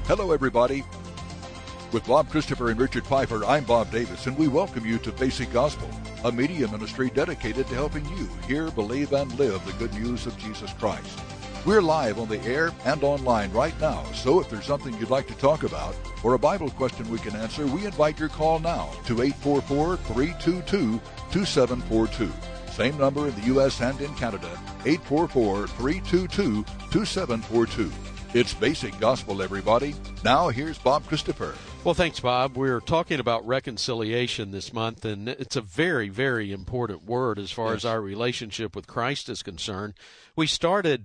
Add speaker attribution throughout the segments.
Speaker 1: Hello, everybody. With Bob Christopher and Richard Pfeiffer, I'm Bob Davis, and we welcome you to Basic Gospel, a media ministry dedicated to helping you hear, believe, and live the good news of Jesus Christ. We're live on the air and online right now, so if there's something you'd like to talk about or a Bible question we can answer, we invite your call now to 844-322-2742. Same number in the U.S. and in Canada, 844-322-2742. It's Basic Gospel, everybody. Now here's Bob Christopher.
Speaker 2: Well, thanks, Bob. We're talking about reconciliation this month, and it's a very, very important word as far as our relationship with Christ is concerned. We started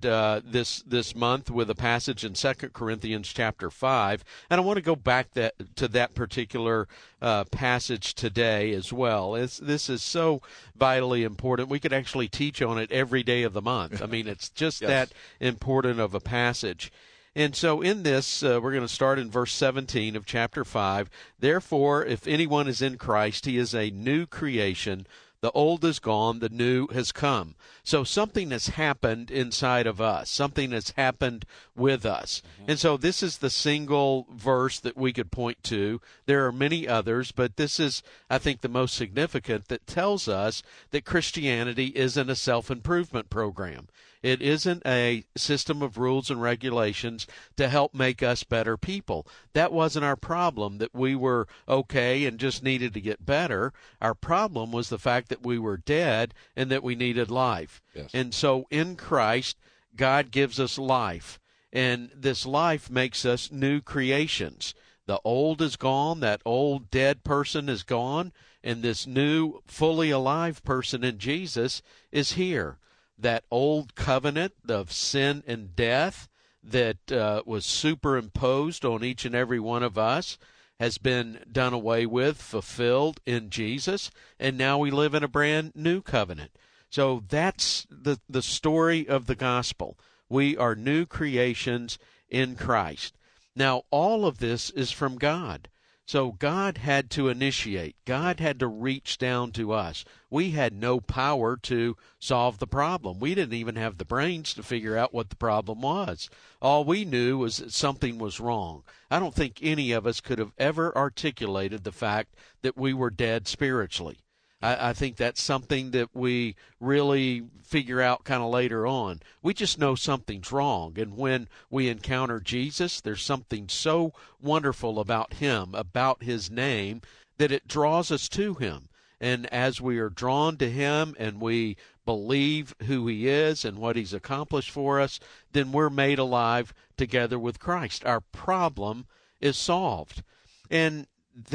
Speaker 2: this month with a passage in 2 Corinthians chapter 5, and I want to go back to that particular passage today as well. This is so vitally important. We could actually teach on it every day of the month. I mean, it's just that important of a passage. And so in this, we're going to start in verse 17 of chapter 5. Therefore, if anyone is in Christ, he is a new creation. The old is gone, the new has come. So something has happened inside of us. Something has happened with us. And so this is the single verse that we could point to. There are many others, but this is, I think, the most significant that tells us that Christianity isn't a self-improvement program. It isn't a system of rules and regulations to help make us better people. That wasn't our problem, that we were okay and just needed to get better. Our problem was the fact that we were dead and that we needed life.
Speaker 3: Yes.
Speaker 2: And so in Christ, God gives us life, and this life makes us new creations. The old is gone, that old dead person is gone, and this new, fully alive person in Jesus is here. That old covenant of sin and death that was superimposed on each and every one of us has been done away with, fulfilled in Jesus, and now we live in a brand new covenant. So that's the story of the gospel. We are new creations in Christ. Now, all of this is from God. So God had to initiate. God had to reach down to us. We had no power to solve the problem. We didn't even have the brains to figure out what the problem was. All we knew was that something was wrong. I don't think any of us could have ever articulated the fact that we were dead spiritually. I think that's something that we really figure out kind of later on. We just know something's wrong. And when we encounter Jesus, there's something so wonderful about him, about his name, that it draws us to him. And as we are drawn to him and we believe who he is and what he's accomplished for us, then we're made alive together with Christ. Our problem is solved. And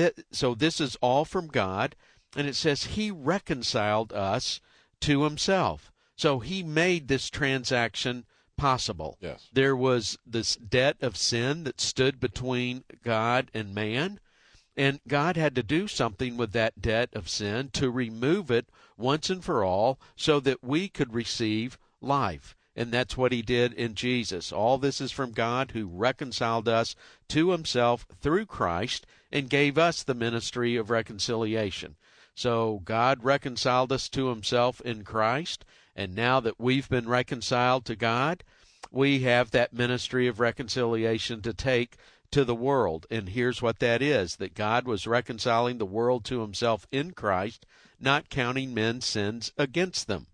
Speaker 2: so this is all from God. And it says he reconciled us to himself. So he made this transaction possible.
Speaker 3: Yes.
Speaker 2: There was this debt of sin that stood between God and man, and God had to do something with that debt of sin to remove it once and for all so that we could receive life. And that's what he did in Jesus. All this is from God, who reconciled us to himself through Christ and gave us the ministry of reconciliation. So God reconciled us to himself in Christ, and now that we've been reconciled to God, we have that ministry of reconciliation to take to the world. And here's what that is, that God was reconciling the world to himself in Christ, not counting men's sins against them.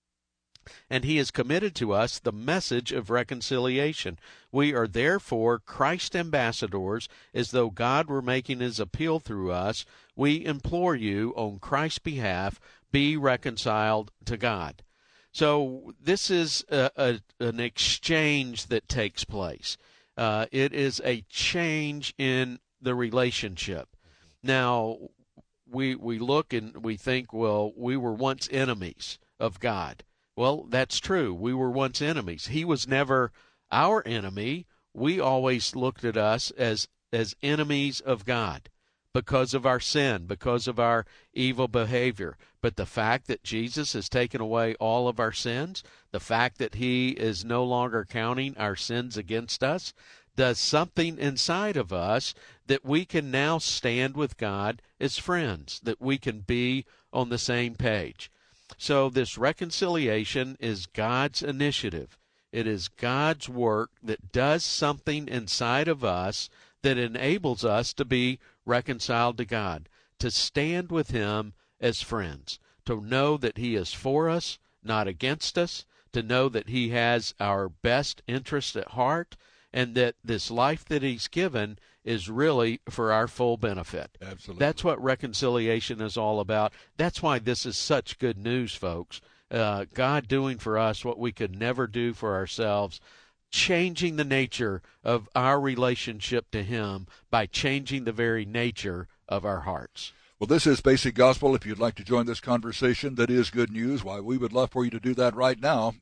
Speaker 2: And he has committed to us the message of reconciliation. We are therefore Christ's ambassadors, as though God were making his appeal through us. We implore you on Christ's behalf, be reconciled to God. So this is an exchange that takes place. It is a change in the relationship. Now, we look and we think, well, we were once enemies of God. Well, that's true. We were once enemies. He was never our enemy. We always looked at us as enemies of God because of our sin, because of our evil behavior. But the fact that Jesus has taken away all of our sins, the fact that he is no longer counting our sins against us, does something inside of us that we can now stand with God as friends, that we can be on the same page. So this reconciliation is God's initiative. It is God's work that does something inside of us that enables us to be reconciled to God, to stand with Him as friends, to know that He is for us, not against us, to know that He has our best interest at heart, and that this life that He's given is really for our full benefit.
Speaker 1: Absolutely.
Speaker 2: That's what reconciliation is all about. That's why this is such good news, folks. God doing for us what we could never do for ourselves, changing the nature of our relationship to Him by changing the very nature of our hearts.
Speaker 1: Well, this is Basic Gospel. If you'd like to join this conversation, that is good news. Why, we would love for you to do that right now.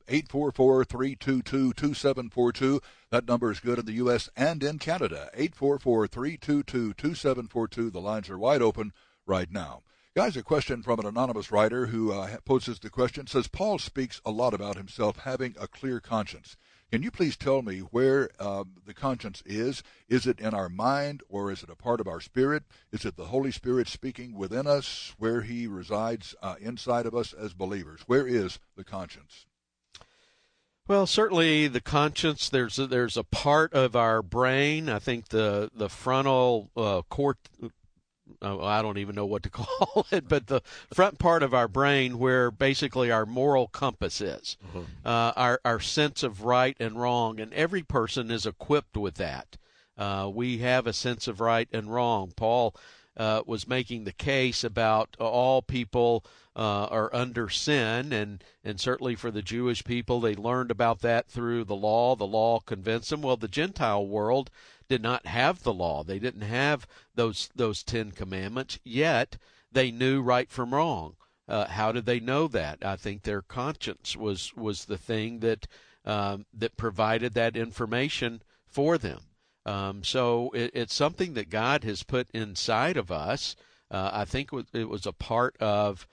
Speaker 1: 844-322-2742. That number is good in the U.S. and in Canada. 844-322-2742. The lines are wide open right now. Guys, a question from an anonymous writer who poses the question, says, Paul speaks a lot about himself having a clear conscience. Can you please tell me where the conscience is? Is it in our mind, or is it a part of our spirit? Is it the Holy Spirit speaking within us, where He resides inside of us as believers? Where is the conscience?
Speaker 2: Well, certainly the conscience, there's a part of our brain, I think the frontal I don't even know what to call it, but the front part of our brain where basically our moral compass is, our sense of right and wrong, and every person is equipped with that. We have a sense of right and wrong. Paul was making the case about all people are under sin, and certainly for the Jewish people, they learned about that through the law. The law convinced them. Well, the Gentile world did not have the law. They didn't have those 10 commandments, yet they knew right from wrong. How did they know that? I think their conscience was the thing that provided that information for them. So it's something that God has put inside of us. I think it was a part of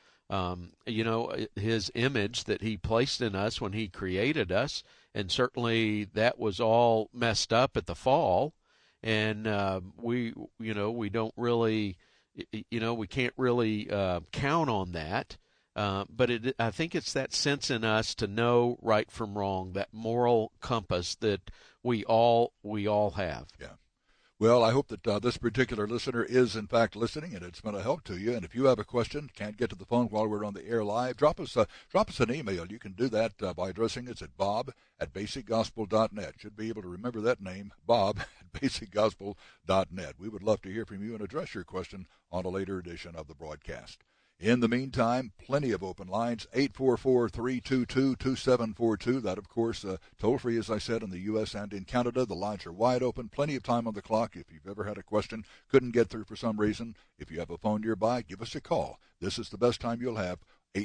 Speaker 2: His image that He placed in us when He created us, and certainly that was all messed up at the fall. And we don't really, we can't really count on that. But I think it's that sense in us to know right from wrong, that moral compass that we all have.
Speaker 1: Yeah. Well, I hope that this particular listener is, in fact, listening, and it's been a help to you. And if you have a question, can't get to the phone while we're on the air live, drop us an email. You can do that by addressing us at bob@basicgospel.net. Should be able to remember that name, bob@basicgospel.net. We would love to hear from you and address your question on a later edition of the broadcast. In the meantime, plenty of open lines, 844-322-2742. That, of course, toll-free, as I said, in the U.S. and in Canada. The lines are wide open, plenty of time on the clock. If you've ever had a question, couldn't get through for some reason, if you have a phone nearby, give us a call. This is the best time you'll have,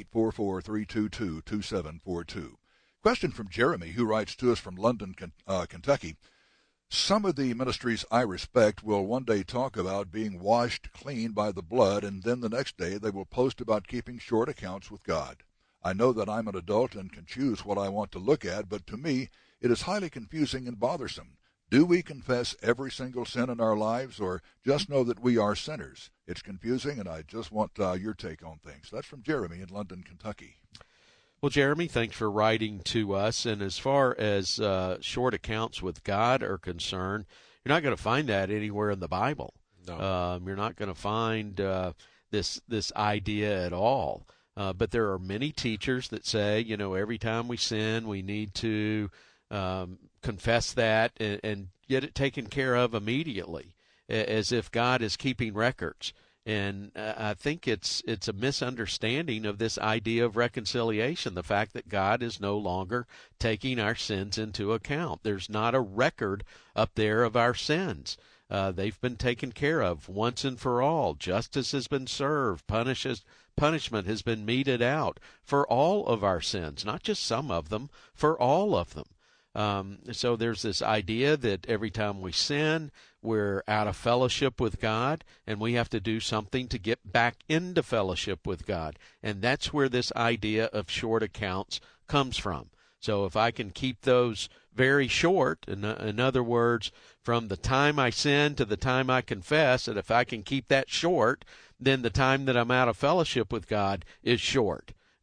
Speaker 1: 844-322-2742. Question from Jeremy, who writes to us from London, Kentucky. Some of the ministries I respect will one day talk about being washed clean by the blood, and then the next day they will post about keeping short accounts with God. I know that I'm an adult and can choose what I want to look at, but to me it is highly confusing and bothersome. Do we confess every single sin in our lives, or just know that we are sinners? It's confusing, and I just want your take on things. That's from Jeremy in London, Kentucky.
Speaker 2: Well, Jeremy, thanks for writing to us. And as far as short accounts with God are concerned, you're not going to find that anywhere in the Bible.
Speaker 3: No.
Speaker 2: You're not going to find this idea at all. But there are many teachers that say, every time we sin, we need to confess that and get it taken care of immediately, as if God is keeping records. And I think it's a misunderstanding of this idea of reconciliation, the fact that God is no longer taking our sins into account. There's not a record up there of our sins. They've been taken care of once and for all. Justice has been served. Punishment has been meted out for all of our sins, not just some of them, for all of them. So there's this idea that every time we sin, we're out of fellowship with God, and we have to do something to get back into fellowship with God. And that's where this idea of short accounts comes from. So if I can keep those very short, in other words, from the time I sin to the time I confess, and if I can keep that short, then the time that I'm out of fellowship with God is short.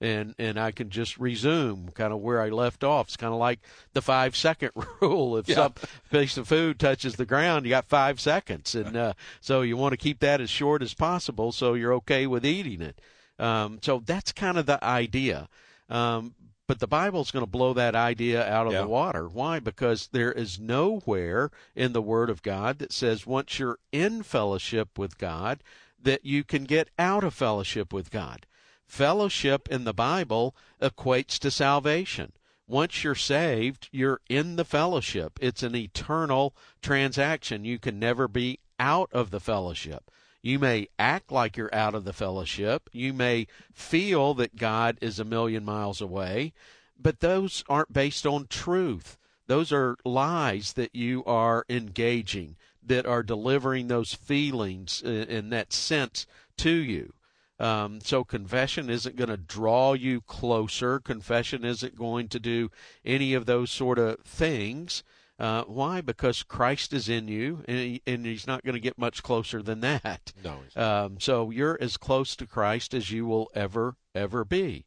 Speaker 2: and I can just resume kind of where I left off. It's kind of like the 5-second rule. If some piece of food touches the ground, you got 5 seconds, and so you want to keep that as short as possible so you're okay with eating it. So that's kind of the idea. But the Bible's going to blow that idea out of the water. Why? Because there is nowhere in the Word of God that says once you're in fellowship with God that you can get out of fellowship with God. Fellowship in the Bible equates to salvation. Once you're saved, you're in the fellowship. It's an eternal transaction. You can never be out of the fellowship. You may act like you're out of the fellowship. You may feel that God is a million miles away, but those aren't based on truth. Those are lies that you are engaging, that are delivering those feelings in that sense to you. So confession isn't going to draw you closer. Confession isn't going to do any of those sort of things. Why? Because Christ is in you, and he's not going to get much closer than that.
Speaker 3: No. He's not.
Speaker 2: So you're as close to Christ as you will ever be.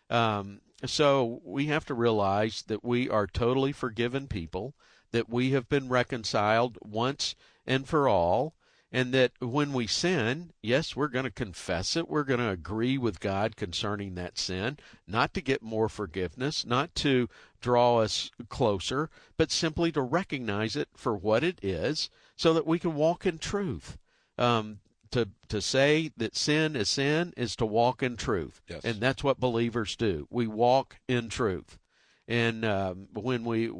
Speaker 2: So we have to realize that we are totally forgiven people, that we have been reconciled once and for all, and that when we sin, yes, we're going to confess it. We're going to agree with God concerning that sin, not to get more forgiveness, not to draw us closer, but simply to recognize it for what it is so that we can walk in truth. To say that sin is to walk in truth.
Speaker 3: Yes.
Speaker 2: And that's what believers do. We walk in truth. And when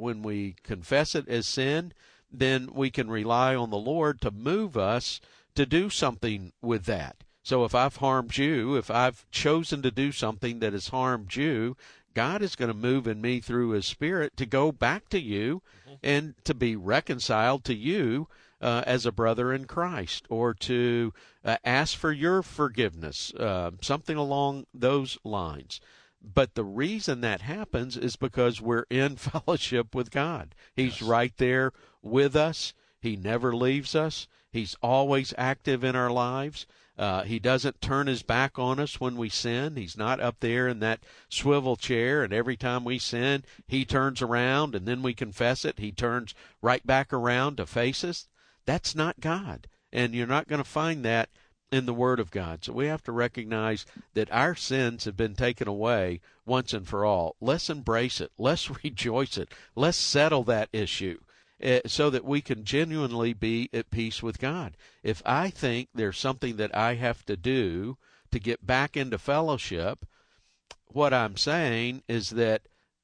Speaker 2: we confess it as sin, then we can rely on the Lord to move us to do something with that. So if I've harmed you, if I've chosen to do something that has harmed you, God is going to move in me through His Spirit to go back to you and to be reconciled to you as a brother in Christ, or to ask for your forgiveness, something along those lines. But the reason that happens is because we're in fellowship with God. He's right there with us. He never leaves us. He's always active in our lives. He doesn't turn His back on us when we sin. He's not up there in that swivel chair, and every time we sin, He turns around, and then we confess it. He turns right back around to face us. That's not God, and you're not going to find that in the Word of God. So we have to recognize that our sins have been taken away once and for all. Let's embrace it. Let's rejoice it. Let's settle that issue so that we can genuinely be at peace with God. If I think there's something that I have to do to get back into fellowship, what I'm saying is that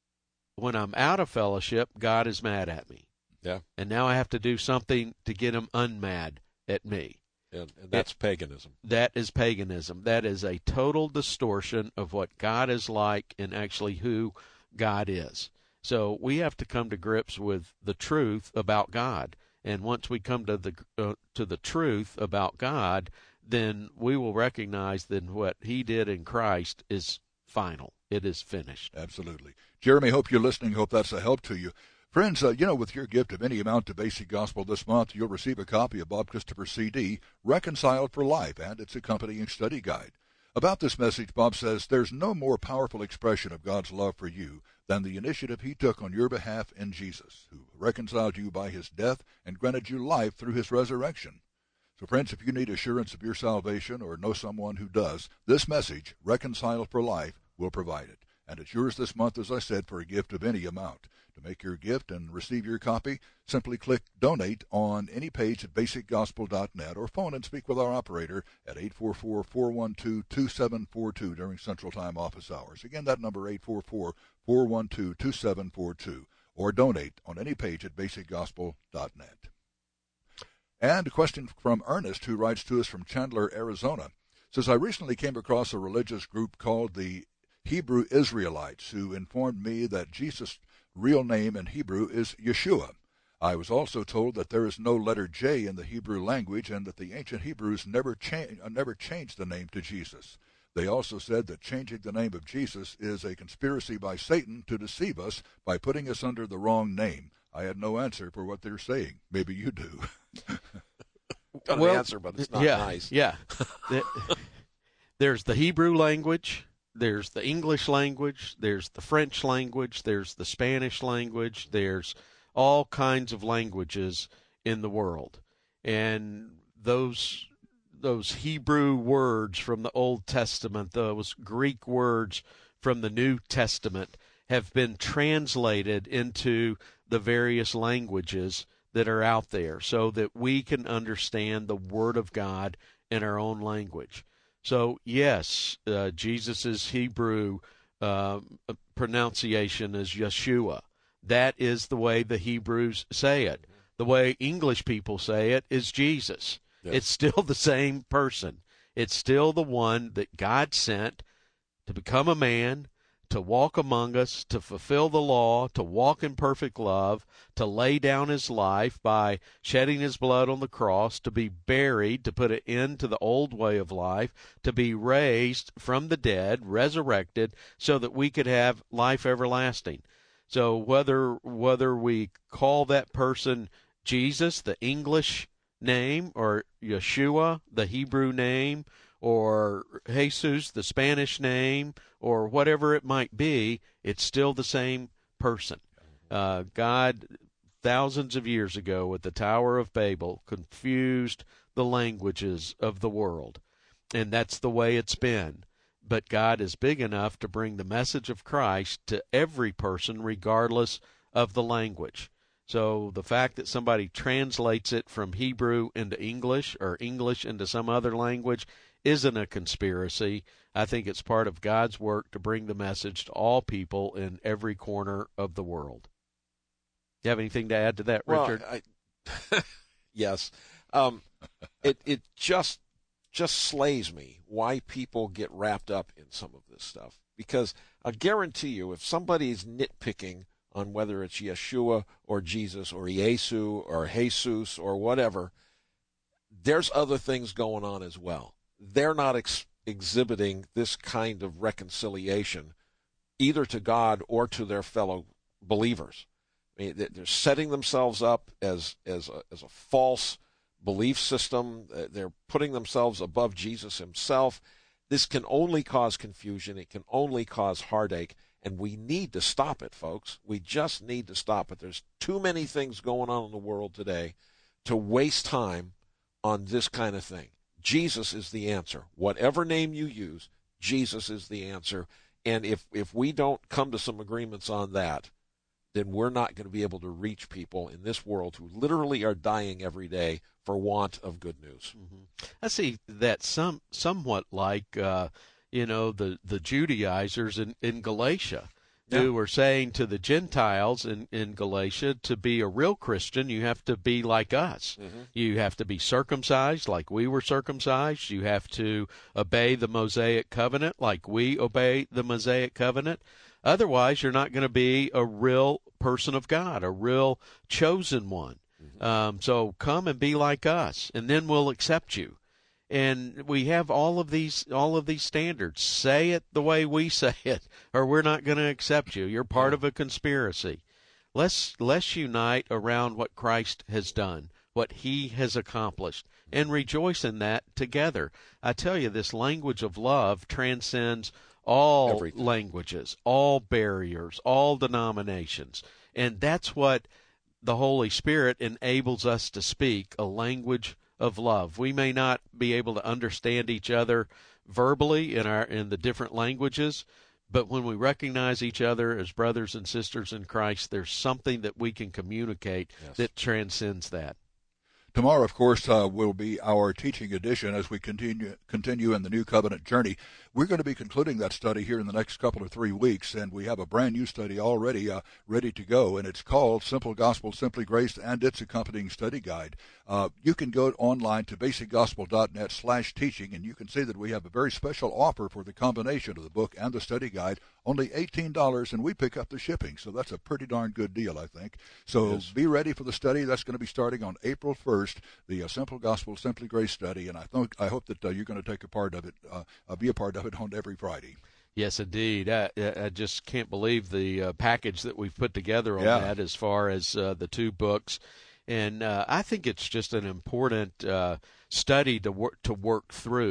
Speaker 2: when I'm out of fellowship, God is mad at me.
Speaker 3: Yeah.
Speaker 2: And now I have to do something to get Him unmad at me.
Speaker 3: And that's paganism.
Speaker 2: That is paganism. That is a total distortion of what God is like and actually who God is. So we have to come to grips with the truth about God. And once we come to the truth about God, then we will recognize that what He did in Christ is final. It is finished.
Speaker 1: Absolutely. Jeremy, hope you're listening. Hope that's a help to you. Friends, with your gift of any amount to Basic Gospel this month, you'll receive a copy of Bob Christopher's CD, Reconciled for Life, and its accompanying study guide. About this message, Bob says, there's no more powerful expression of God's love for you than the initiative He took on your behalf in Jesus, who reconciled you by His death and granted you life through His resurrection. So, friends, if you need assurance of your salvation or know someone who does, this message, Reconciled for Life, will provide it. And it's yours this month, as I said, for a gift of any amount. To make your gift and receive your copy, simply click Donate on any page at basicgospel.net or phone and speak with our operator at 844-412-2742 during Central Time office hours. Again, that number, 844-412-2742, or donate on any page at basicgospel.net. And a question from Ernest, who writes to us from Chandler, Arizona, says, I recently came across a religious group called the Hebrew Israelites, who informed me that Jesus' real name in Hebrew is Yeshua. I was also told that there is no letter J in the Hebrew language and that the ancient Hebrews never changed the name to Jesus. They also said that changing the name of Jesus is a conspiracy by Satan to deceive us by putting us under the wrong name. I had no answer for what they're saying. Maybe you do.
Speaker 3: Got an answer, but it's not nice.
Speaker 2: Yeah. There's the Hebrew language, there's the English language, there's the French language, there's the Spanish language, there's all kinds of languages in the world. And those Hebrew words from the Old Testament, those Greek words from the New Testament have been translated into the various languages that are out there so that we can understand the Word of God in our own language. So, yes, Jesus' Hebrew pronunciation is Yeshua. That is the way the Hebrews say it. The way English people say it is Jesus. Yes. It's still the same person. It's still the one that God sent to become a man, to walk among us, to fulfill the law, to walk in perfect love, to lay down his life by shedding his blood on the cross, to be buried, to put an end to the old way of life, to be raised from the dead, resurrected, so that we could have life everlasting. So whether we call that person Jesus, the English name, or Yeshua, the Hebrew name, or Jesus, the Spanish name, or whatever it might be, it's still the same person. God, thousands of years ago at the Tower of Babel, confused the languages of the world, and that's the way it's been. But God is big enough to bring the message of Christ to every person regardless of the language. So the fact that somebody translates it from Hebrew into English or English into some other language isn't a conspiracy. I think it's part of God's work to bring the message to all people in every corner of the world. You have anything to add to that, Richard?
Speaker 3: Yes. It just slays me why people get wrapped up in some of this stuff. Because I guarantee you, if somebody's nitpicking on whether it's Yeshua or Jesus or Yesu or Jesus or whatever, there's other things going on as well. They're not exhibiting this kind of reconciliation either to God or to their fellow believers. I mean, they're setting themselves up as a false belief system. They're putting themselves above Jesus himself. This can only cause confusion. It can only cause heartache. And we need to stop it, folks. We just need to stop it. There's too many things going on in the world today to waste time on this kind of thing. Jesus is the answer. Whatever name you use, Jesus is the answer. And if we don't come to some agreements on that, then we're not going to be able to reach people in this world who literally are dying every day for want of good news.
Speaker 2: Mm-hmm. I see that somewhat like the Judaizers in Galatia, who were saying to the Gentiles in Galatia, to be a real Christian, you have to be like us. Mm-hmm. You have to be circumcised like we were circumcised. You have to obey the Mosaic covenant like we obey the Mosaic covenant. Otherwise, you're not going to be a real person of God, a real chosen one. Mm-hmm. So come and be like us, and then we'll accept you. And we have all of these standards. Say it the way we say it, or we're not going to accept you. You're part of a conspiracy. Let's unite around what Christ has done, what he has accomplished, and rejoice in that together. I tell you, this language of love transcends all languages, all barriers, all denominations. And that's what the Holy Spirit enables us to speak, a language of love. We may not be able to understand each other verbally in the different languages, but when we recognize each other as brothers and sisters in Christ, there's something that we can communicate that transcends that.
Speaker 1: Tomorrow, of course, will be our teaching edition as we continue in the New Covenant journey. We're going to be concluding that study here in the next couple of 3 weeks, and we have a brand new study already ready to go, and it's called Simple Gospel, Simply Grace, and its accompanying study guide. You can go online to basicgospel.net/teaching, and you can see that we have a very special offer for the combination of the book and the study guide, only $18, and we pick up the shipping, so that's a pretty darn good deal, I think. So be ready for the study. That's going to be starting on April 1st, the Simple Gospel, Simply Grace study, and I hope that you're going to take a part of it, be a part of it on every Friday.
Speaker 2: Yes, indeed. I just can't believe the package that we've put together on that as far as the 2 books. And I think it's just an important study to work through.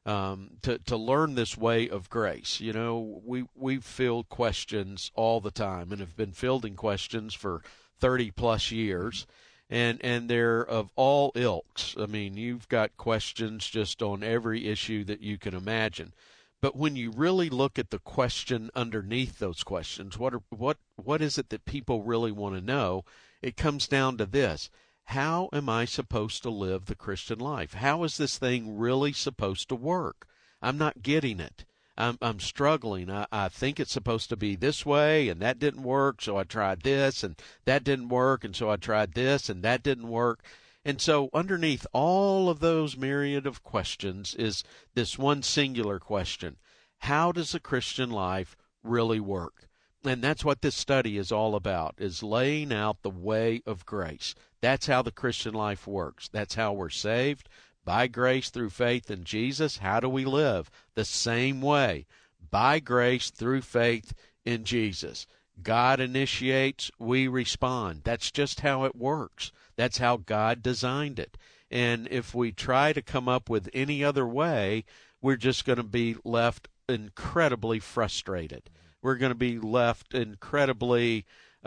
Speaker 2: to learn this way of grace. You know, we field questions all the time and have been fielding questions for 30 plus years. And they're of all ilks. I mean, you've got questions just on every issue that you can imagine. But when you really look at the question underneath those questions, what is it that people really want to know? It comes down to this: how am I supposed to live the Christian life? How is this thing really supposed to work? I'm not getting it. I'm struggling. I think it's supposed to be this way, and that didn't work, so I tried this, and that didn't work, and so I tried this, and that didn't work. And so underneath all of those myriad of questions is this one singular question: how does the Christian life really work? And that's what this study is all about, is laying out the way of grace. That's how the Christian life works. That's how we're saved. By grace through faith in Jesus. How do we live? The same way. By grace through faith in Jesus. God initiates, we respond. That's just how it works. That's how God designed it. And if we try to come up with any other way, we're just going to be left incredibly frustrated. We're going to be left incredibly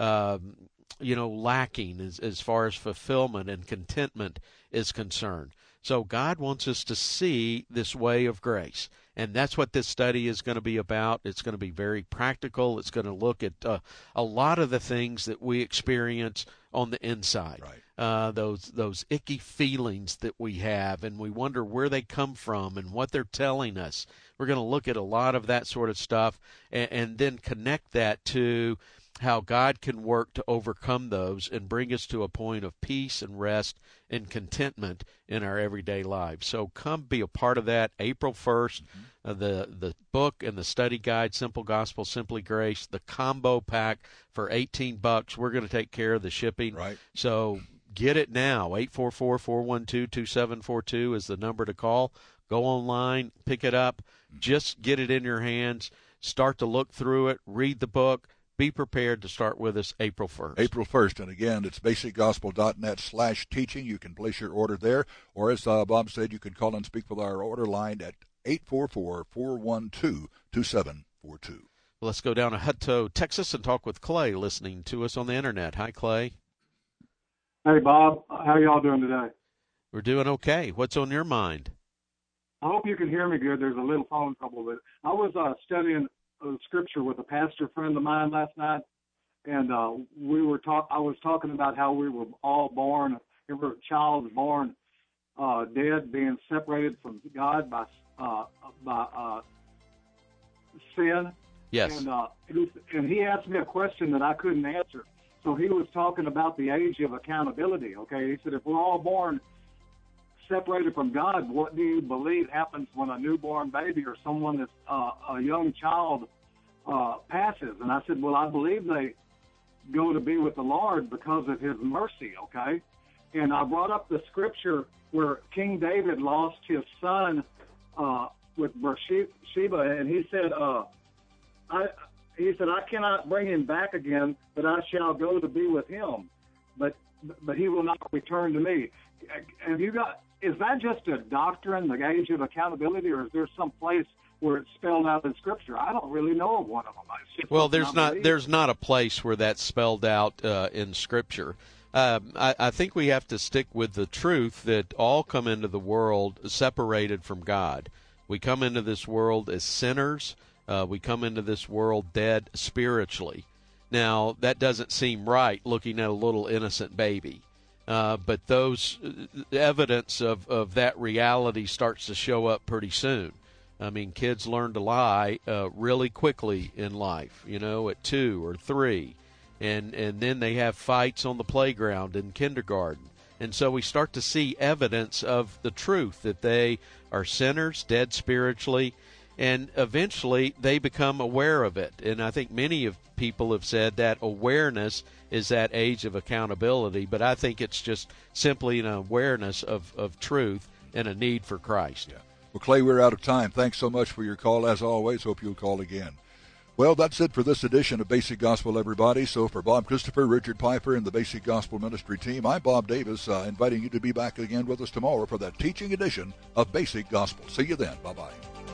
Speaker 2: lacking as far as fulfillment and contentment is concerned. So God wants us to see this way of grace, and that's what this study is going to be about. It's going to be very practical. It's going to look at a lot of the things that we experience on the inside, right. Those icky feelings that we have, and we wonder where they come from and what they're telling us. We're going to look at a lot of that sort of stuff and then connect that to how God can work to overcome those and bring us to a point of peace and rest and contentment in our everyday lives. So come be a part of that. April 1st, the book and the study guide, Simple Gospel, Simply Grace, the combo pack for $18. We're going to take care of the shipping.
Speaker 1: Right.
Speaker 2: So get it now. 844-412-2742 is the number to call. Go online, pick it up, just get it in your hands, start to look through it, read the book. Be prepared to start with us April 1st.
Speaker 1: April 1st. And again, it's basicgospel.net/teaching. You can place your order there. Or as Bob said, you can call and speak with our order line at 844-412-2742.
Speaker 2: Let's go down to Hutto, Texas, and talk with Clay, listening to us on the Internet. Hi, Clay.
Speaker 4: Hey, Bob. How y'all doing today?
Speaker 2: We're doing okay. What's on your mind?
Speaker 4: I hope you can hear me good. There's a little phone trouble with it. I was studying scripture with a pastor friend of mine last night, and I was talking about how we were all born, every child is born dead, being separated from God by sin.
Speaker 2: Yes.
Speaker 4: And he asked me a question that I couldn't answer. So he was talking about the age of accountability. Okay, he said, if we're all born separated from God, what do you believe happens when a newborn baby or someone that's a young child passes? And I said, well, I believe they go to be with the Lord because of his mercy, okay? And I brought up the scripture where King David lost his son with Bathsheba, and he said, I cannot bring him back again, but I shall go to be with him, but he will not return to me. Is that just a doctrine, the age of accountability, or is there some place where it's spelled out in Scripture? I don't really know of one of them.
Speaker 2: Well, there's not a place where that's spelled out in Scripture. I think we have to stick with the truth that all come into the world separated from God. We come into this world as sinners. We come into this world dead spiritually. Now, that doesn't seem right looking at a little innocent baby. But those evidence of that reality starts to show up pretty soon. I mean, kids learn to lie really quickly in life, at 2 or 3. And then they have fights on the playground in kindergarten. And so we start to see evidence of the truth that they are sinners, dead spiritually, and eventually they become aware of it. And I think many of people have said that awareness is that age of accountability, but I think it's just simply an awareness of truth and a need for Christ.
Speaker 1: Yeah. Well, Clay, we're out of time. Thanks so much for your call, as always. Hope you'll call again. Well, that's it for this edition of Basic Gospel, everybody. So for Bob Christopher, Richard Pfeiffer, and the Basic Gospel Ministry team, I'm Bob Davis, inviting you to be back again with us tomorrow for that teaching edition of Basic Gospel. See you then. Bye-bye.